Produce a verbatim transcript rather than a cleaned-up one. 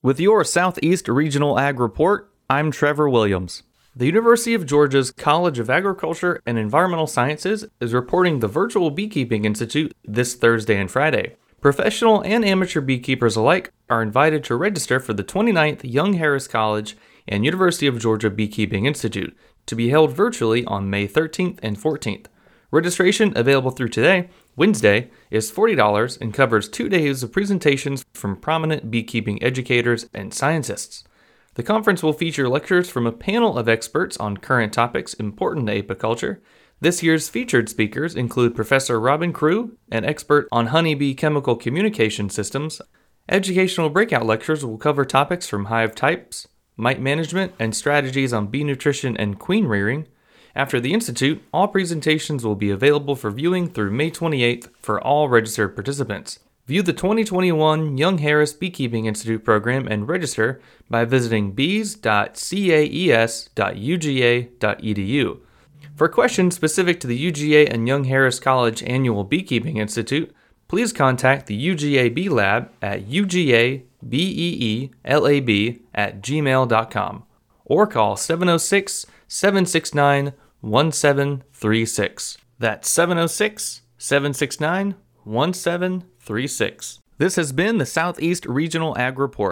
With your Southeast Regional Ag Report, I'm Trevor Williams. The University of Georgia's College of Agriculture and Environmental Sciences is reporting the Virtual Beekeeping Institute this Thursday and Friday. Professional and amateur beekeepers alike are invited to register for the twenty-ninth Young Harris College and University of Georgia Beekeeping Institute to be held virtually on May thirteenth and fourteenth. Registration, available through today, Wednesday, is forty dollars and covers two days of presentations from prominent beekeeping educators and scientists. The conference will feature lectures from a panel of experts on current topics important to apiculture. This year's featured speakers include Professor Robin Crew, an expert on honeybee chemical communication systems. Educational breakout lectures will cover topics from hive types, mite management, and strategies on bee nutrition and queen rearing. After the Institute, all presentations will be available for viewing through May twenty-eighth for all registered participants. View the twenty twenty-one Young Harris Beekeeping Institute program and register by visiting bees dot caes dot u g a dot e d u. For questions specific to the U G A and Young Harris College Annual Beekeeping Institute, please contact the U G A Bee Lab at u g a bee lab at gmail dot com or call seven oh six, seven six nine, one seven three six. That's seven oh six, seven six nine, one seven three six. This has been the Southeast Regional Ag Report.